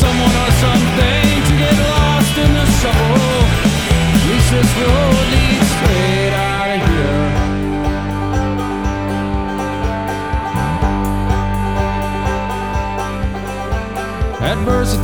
someone or something to get lost in the shuffle. At least this road leads